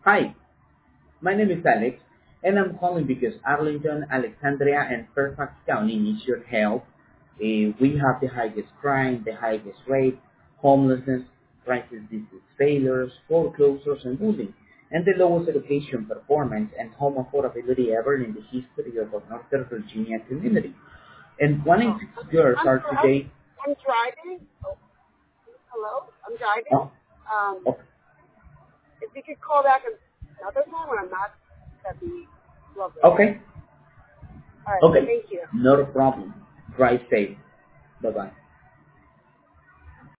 Hi, my name is Alex, and I'm calling because Arlington, Alexandria, and Fairfax County needs your help. We have the highest crime, the highest rate, homelessness, crisis disease failures, foreclosures, and bullying, and the lowest education performance and home affordability ever in the history of our Northern Virginia community. And one in Oh, six girls I'm are sorry. today. I'm driving. Oh, hello. I'm driving. Oh, Um, oh, if you could call back another time when I'm not, that'd be lovely. okay, All right. okay, Thank you. not a problem. Drive safe. Bye bye.